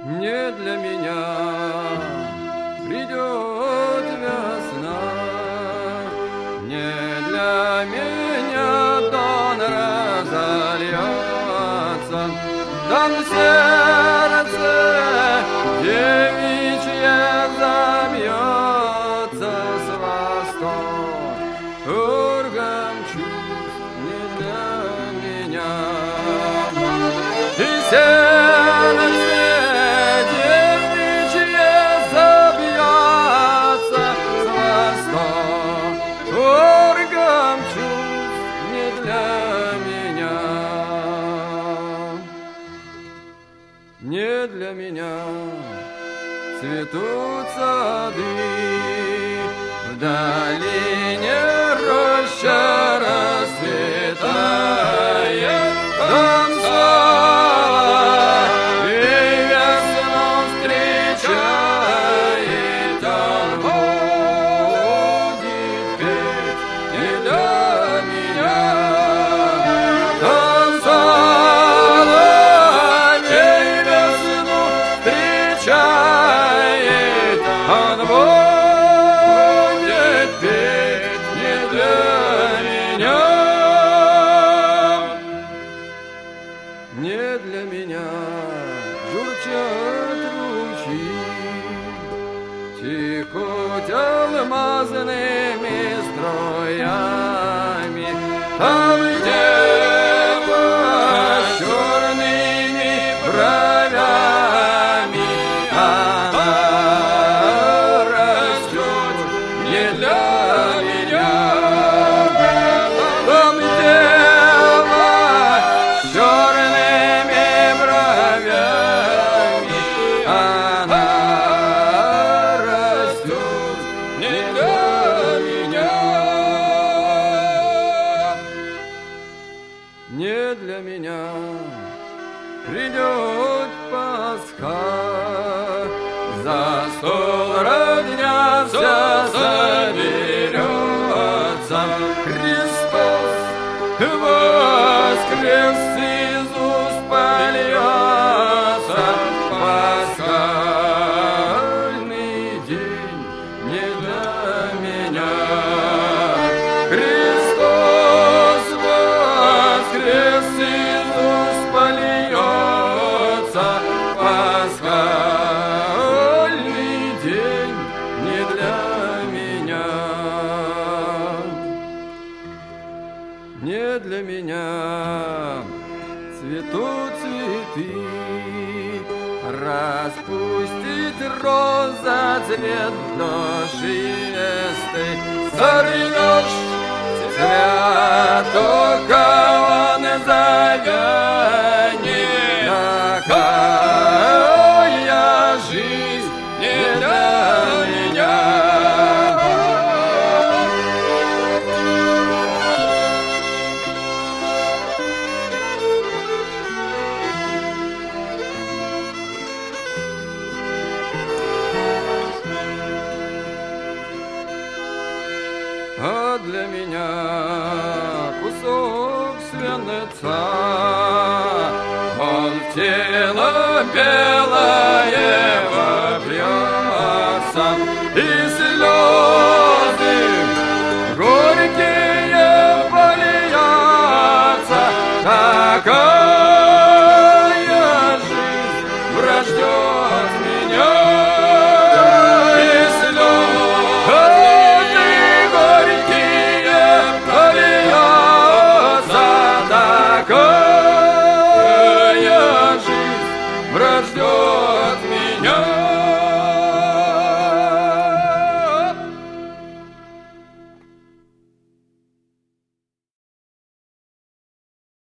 Не для меня придет весна, не для меня дон разольется, там сердце девичье забьется с восторгом чувств не для меня. И сердце девичье забьется с восторгом чувств не для меня. Не для меня цветут сады, в долине роща расцветает, там соловей весну встречает, он будет петь не для меня. Там соловей весну встречает, он будет петь не для меня. Не для меня журчат ручьи, текут алмазными струями, там дева с черными бровями, она растет не для меня. Там дева с черными бровями, она растет не для меня. Не для меня придет Пасха, за стол родня вся соберется. Христос воскрес, из уст польется пасхальный день не для меня. Христос воскрес, из уст польется пасхальный день не для меня. Не для меня цветут цветы, распустит роза цвет душистый, сорвешь цветок, он завянет. Такая жизнь не для меня. А для меня кусок свинца, он в тело белое